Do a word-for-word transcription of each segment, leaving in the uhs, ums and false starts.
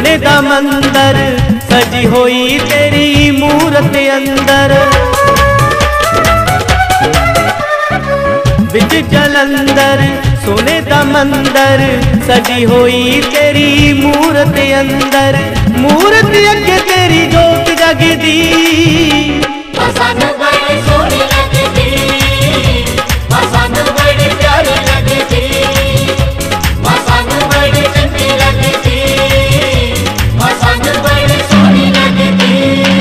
सोने दा मंदर सजी होई तेरी मूरत अंदर। विच जलंधर सोने दा मंदर सजी होई तेरी मूरत अंदर। मूरत अगे तेरी जोत जगदी सानू बड़ी सोहनी लगदी, सानू बड़ी प्यारी लगदी, सानू बड़ी चंगी लगदी, सानू बड़ी सोहनी लगदी।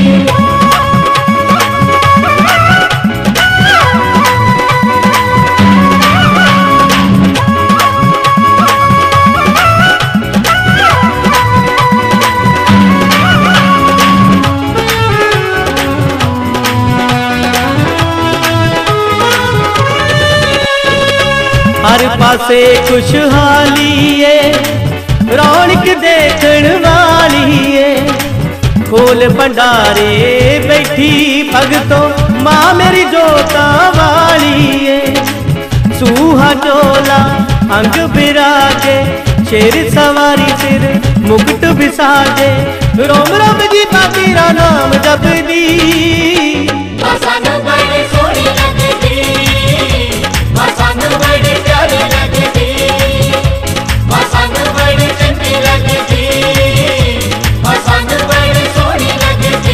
हर पासे खुशहाली है, रौनक देखण वाली है। खोल भंडारे बैठी भगतों माँ मेरी जोता वाली है। सूहा चोला अंग बिराजे, शेर सवारी सिर मुकुट बिसाजे। रोम रोम जी तेरा नाम जपदी सानू बड़ी सोहनी लगदी, सानू बड़ी प्यारी लगदी, सानू बड़ी चंगी लगदी, सानू बड़ी सोहनी लगदी।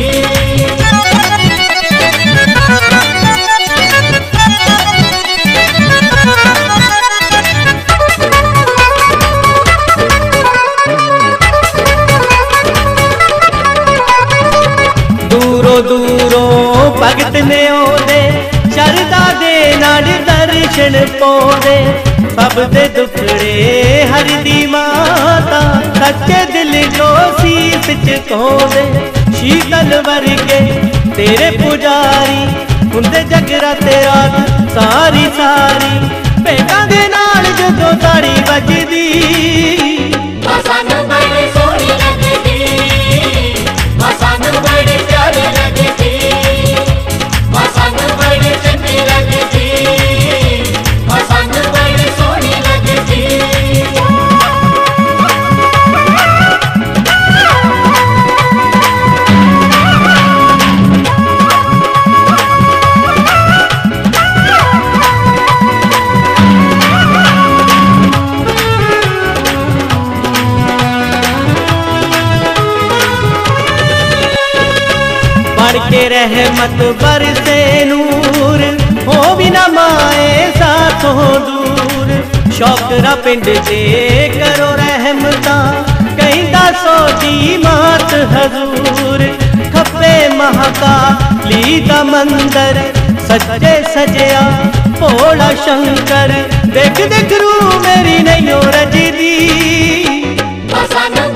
दूरों दूरों भगत ने ओदे शरदा दे नाल दर्शन पौदे। सब दे दुखड़े हरदी माता, सच्चे दिल को सीस चुकाउंदे। शीतल वर्गे तेरे पुजारी हुंदे जगराते रात सारी सारी। भेटां दे नाल जदों ताड़ी बजदी सानू बड़ी सोहनी लगदी, सानू बड़ी प्यारी लगदी, सानू बड़ी चंगी लगदी, सानू बड़ी सोहनी लगदी। बढ़ के रहमत बरसे नूर, हो बिना माए साथों दूर। शौकरा पिंड दे करो रहमता, कहंदा सोची मात हजूर। खपे महाकाली दा मंदर सच्चे सजया भोला शंकर। देख देख रू मेरी नहीं रजदी सानू